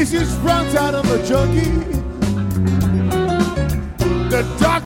This is Front Out of the Junkie. The doctor.